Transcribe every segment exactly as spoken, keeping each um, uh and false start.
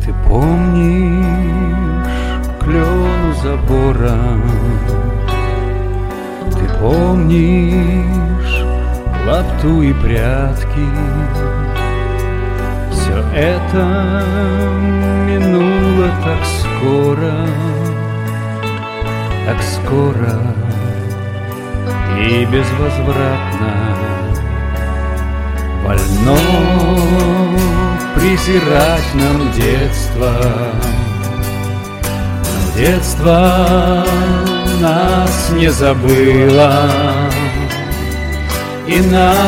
Ты помнишь клен у забора? Ты помнишь лапту и прятки? Все это минуло так скоро, так скоро и безвозвратно. Вольно презирать нам детство, но детство нас не забыло, и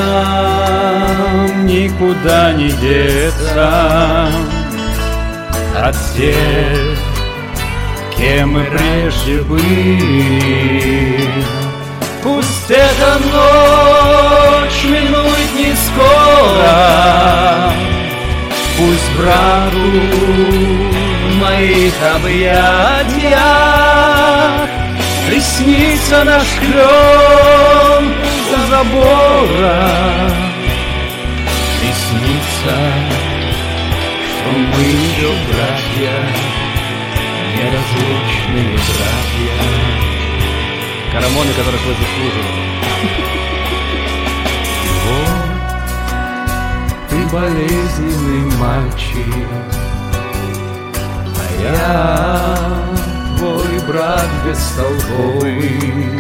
нам никуда не деться от тех, кем мы прежде были. Пусть эта ночь минует не скоро, пусть брату в моих объятиях приснится наш клен у забора. Приснится, что мы ее братья, неразлучные братья. Карамоны, которых вы заслуживали. Вот ты болезненный мальчик, а я твой брат бестолковый,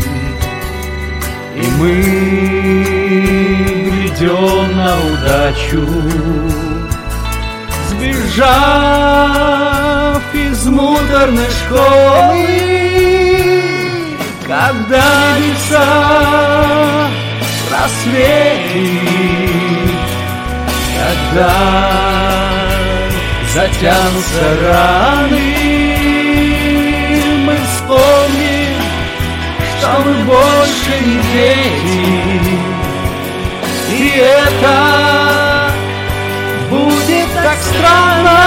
и мы бредем на удачу, сбежав из муторной школы. Когда небеса рассветит, когда затянутся раны, мы вспомним, что мы больше не дети, и это будет так странно.